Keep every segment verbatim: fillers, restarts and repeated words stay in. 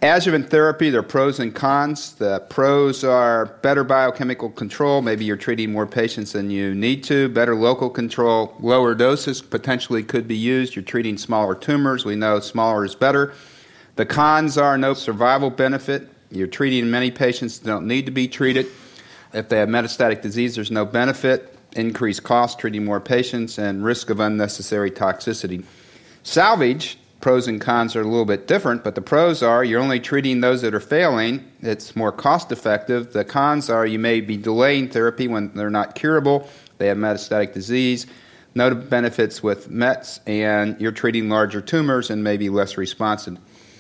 Adjuvant therapy, there are pros and cons. The pros are better biochemical control. Maybe you're treating more patients than you need to. Better local control. Lower doses potentially could be used. You're treating smaller tumors. We know smaller is better. The cons are no survival benefit. You're treating many patients that don't need to be treated. If they have metastatic disease, there's no benefit. Increased cost, treating more patients, and risk of unnecessary toxicity. Salvage, pros and cons are a little bit different, but the pros are you're only treating those that are failing. It's more cost effective. The cons are you may be delaying therapy when they're not curable. They have metastatic disease. No benefits with mets, and you're treating larger tumors and maybe less responsive.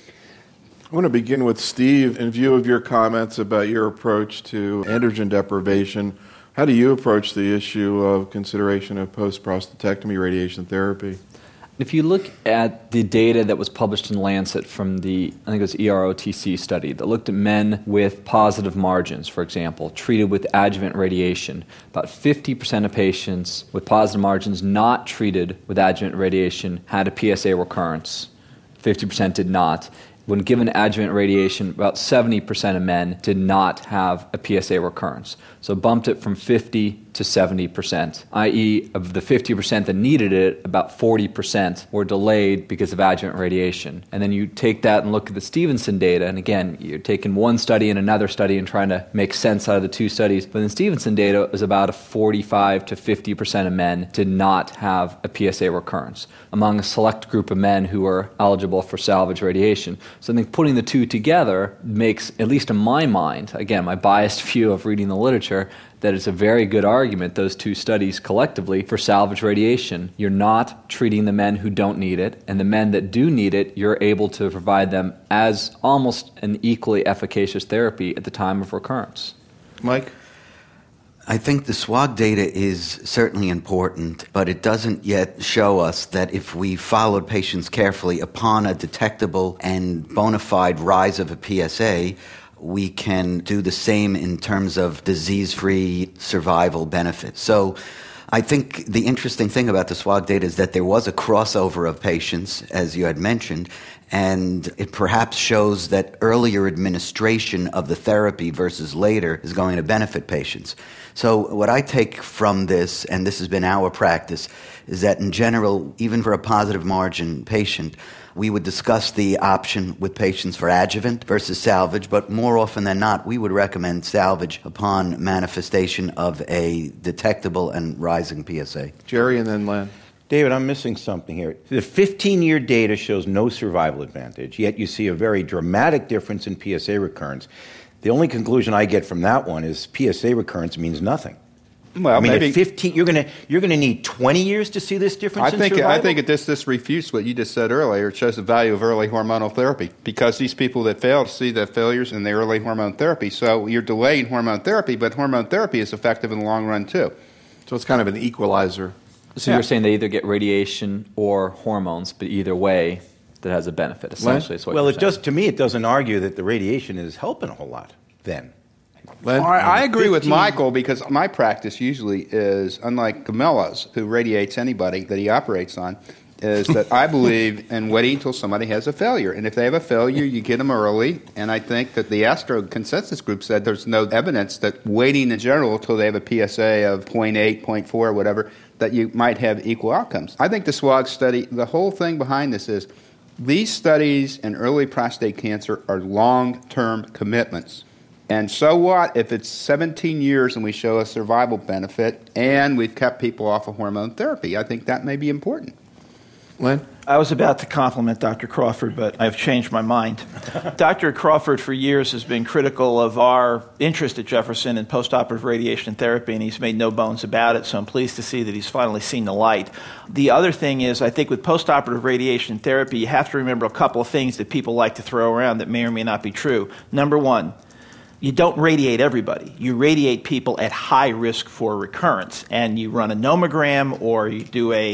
I want to begin with Steve. In view of your comments about your approach to androgen deprivation, how do you approach the issue of consideration of post-prostatectomy radiation therapy? If you look at the data that was published in Lancet from the, I think it was E R O T C study that looked at men with positive margins, for example, treated with adjuvant radiation, about fifty percent of patients with positive margins not treated with adjuvant radiation had a P S A recurrence. fifty percent did not. When given adjuvant radiation, about seventy percent of men did not have a P S A recurrence. So bumped it from fifty to seventy percent, that is of the fifty percent that needed it, about forty percent were delayed because of adjuvant radiation. And then you take that and look at the Stevenson data, and again, you're taking one study and another study and trying to make sense out of the two studies. But in Stevenson data, it was about a forty-five to fifty percent of men did not have a P S A recurrence among a select group of men who were eligible for salvage radiation. So I think putting the two together makes, at least in my mind, again, my biased view of reading the literature, that it's a very good argument, those two studies collectively, for salvage radiation. You're not treating the men who don't need it, and the men that do need it, you're able to provide them as almost an equally efficacious therapy at the time of recurrence. Mike? I think the S W O G data is certainly important, but it doesn't yet show us that if we followed patients carefully upon a detectable and bona fide rise of a P S A, we can do the same in terms of disease-free survival benefits. So I think the interesting thing about the S W O G data is that there was a crossover of patients, as you had mentioned, and it perhaps shows that earlier administration of the therapy versus later is going to benefit patients. So what I take from this, and this has been our practice, is that in general, even for a positive margin patient, we would discuss the option with patients for adjuvant versus salvage, but more often than not, we would recommend salvage upon manifestation of a detectable and rising P S A. Jerry and then Len. David, I'm missing something here. The fifteen-year data shows no survival advantage, yet you see a very dramatic difference in P S A recurrence. The only conclusion I get from that one is P S A recurrence means nothing. Well, I mean, maybe at fifteen, you're going to you're going to need twenty years to see this difference I in think survival? I think it this this refutes what you just said earlier. It shows the value of early hormonal therapy because these people that fail see the failures in the early hormone therapy. So you're delaying hormone therapy, but hormone therapy is effective in the long run too. So it's kind of an equalizer. So Yeah. you're saying they either get radiation or hormones, but either way, that has a benefit, essentially. Is what Well, you're it saying. just to me, it doesn't argue that the radiation is helping a whole lot then. Len? I, I agree with fifteen Michael because my practice usually is, unlike Gamilla's, who radiates anybody that he operates on, is that I believe in waiting until somebody has a failure. And if they have a failure, you get them early. And I think that the Astro Consensus Group said there's no evidence that waiting in general until they have a P S A of zero point eight, zero point four, whatever, that you might have equal outcomes. I think the S W O G study, the whole thing behind this is these studies in early prostate cancer are long-term commitments. And so what if it's seventeen years and we show a survival benefit and we've kept people off of hormone therapy? I think that may be important. Len? I was about to compliment Doctor Crawford, but I've changed my mind. Doctor Crawford for years has been critical of our interest at Jefferson in postoperative radiation therapy, and he's made no bones about it, so I'm pleased to see that he's finally seen the light. The other thing is, I think with postoperative radiation therapy, you have to remember a couple of things that people like to throw around that may or may not be true. Number one, you don't radiate everybody. You radiate people at high risk for recurrence, and you run a nomogram or you do a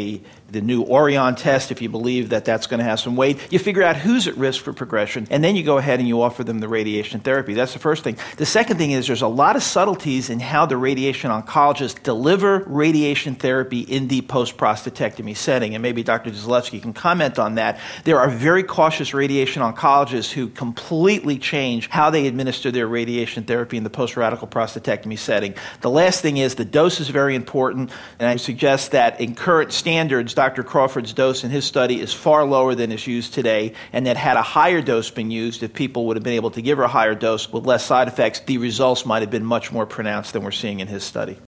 the new Orion test if you believe that that's going to have some weight. You figure out who's at risk for progression, and then you go ahead and you offer them the radiation therapy. That's the first thing. The second thing is there's a lot of subtleties in how the radiation oncologists deliver radiation therapy in the post-prostatectomy setting, and maybe Doctor Zalewski can comment on that. There are very cautious radiation oncologists who completely change how they administer their radiation therapy in the post-radical prostatectomy setting. The last thing is the dose is very important, and I suggest that in current standards, Doctor Crawford's dose in his study is far lower than is used today, and that had a higher dose been used, if people would have been able to give her a higher dose with less side effects, the results might have been much more pronounced than we're seeing in his study.